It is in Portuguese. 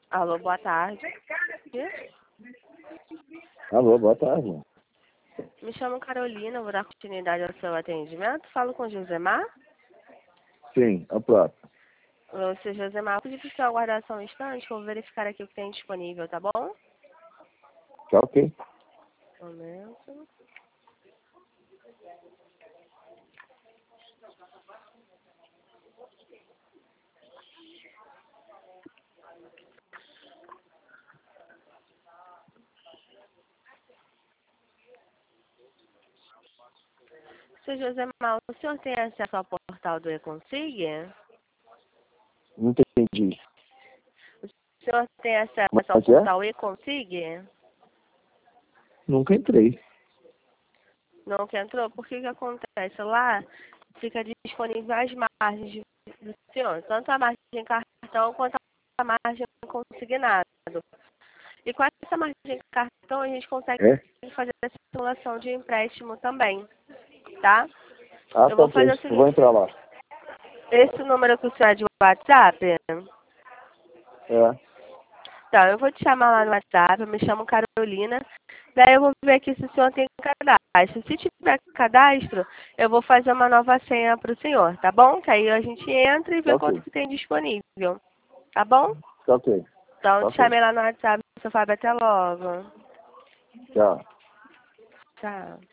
Alô, boa tarde. Alô, boa tarde. Me chamo Carolina, vou dar continuidade ao seu atendimento. Falo com Josemar. Sim, é o próprio. Ô, seu Josemar, pedi para o senhor aguardar só um instante, vou verificar aqui o que tem disponível, tá bom? Tá ok. Um momento. Seu Josemar, o senhor tem acesso ao portal do Econsig? Não entendi. O senhor tem acesso Como ao é que é? portal Econsig? Nunca entrei. Não que entrou? Por que acontece? Lá fica disponível as margens do senhor, tanto a margem em cartão quanto a margem consignado. E com essa margem em cartão a gente consegue É? fazer essa simulação de empréstimo também, tá? Ah, Eu tá vou ok. fazer o Vou seguinte, entrar lá. esse número que o senhor é de WhatsApp, É. então eu vou te chamar lá no WhatsApp, eu me chamo Carolina, daí eu vou ver aqui se o senhor tem cadastro. Se tiver cadastro, eu vou fazer uma nova senha para o senhor, tá bom? Que aí a gente entra e Tá vê quanto ok. que tem disponível, tá bom? Tá ok. Então, Tá te ok. chamei lá no WhatsApp, seu Fábio, até logo. Tchau. Tchau.